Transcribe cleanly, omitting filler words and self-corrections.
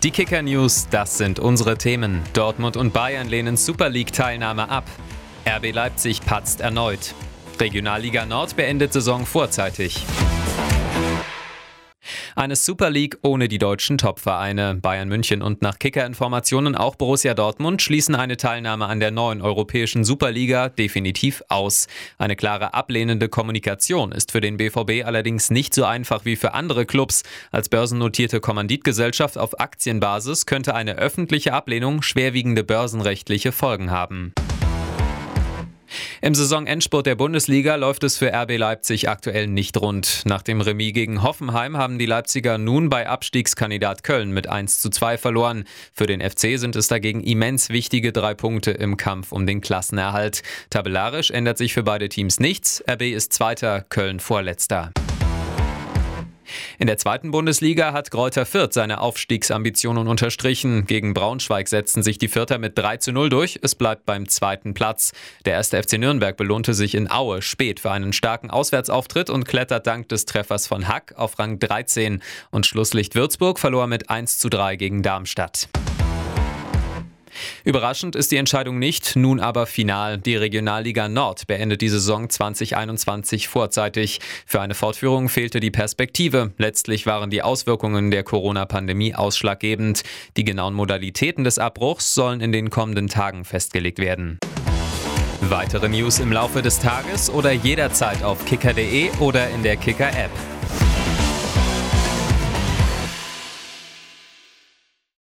Die Kicker-News, das sind unsere Themen. Dortmund und Bayern lehnen Super League-Teilnahme ab. RB Leipzig patzt erneut. Regionalliga Nord beendet Saison vorzeitig. Eine Super League ohne die deutschen Topvereine. Bayern München und nach Kicker-Informationen auch Borussia Dortmund schließen eine Teilnahme an der neuen europäischen Superliga definitiv aus. Eine klare ablehnende Kommunikation ist für den BVB allerdings nicht so einfach wie für andere Clubs. Als börsennotierte Kommanditgesellschaft auf Aktienbasis könnte eine öffentliche Ablehnung schwerwiegende börsenrechtliche Folgen haben. Im Saisonendspurt der Bundesliga läuft es für RB Leipzig aktuell nicht rund. Nach dem Remis gegen Hoffenheim haben die Leipziger nun bei Abstiegskandidat Köln mit 1:2 verloren. Für den FC sind es dagegen immens wichtige 3 Punkte im Kampf um den Klassenerhalt. Tabellarisch ändert sich für beide Teams nichts. RB ist Zweiter, Köln Vorletzter. In der zweiten Bundesliga hat Greuther Fürth seine Aufstiegsambitionen unterstrichen. Gegen Braunschweig setzten sich die Fürther mit 3:0 durch. Es bleibt beim 2. Platz. Der 1. FC Nürnberg belohnte sich in Aue spät für einen starken Auswärtsauftritt und klettert dank des Treffers von Hack auf Rang 13. Und Schlusslicht Würzburg verlor mit 1:3 gegen Darmstadt. Überraschend ist die Entscheidung nicht, nun aber final. Die Regionalliga Nord beendet die Saison 2021 vorzeitig. Für eine Fortführung fehlte die Perspektive. Letztlich waren die Auswirkungen der Corona-Pandemie ausschlaggebend. Die genauen Modalitäten des Abbruchs sollen in den kommenden Tagen festgelegt werden. Weitere News im Laufe des Tages oder jederzeit auf kicker.de oder in der Kicker-App.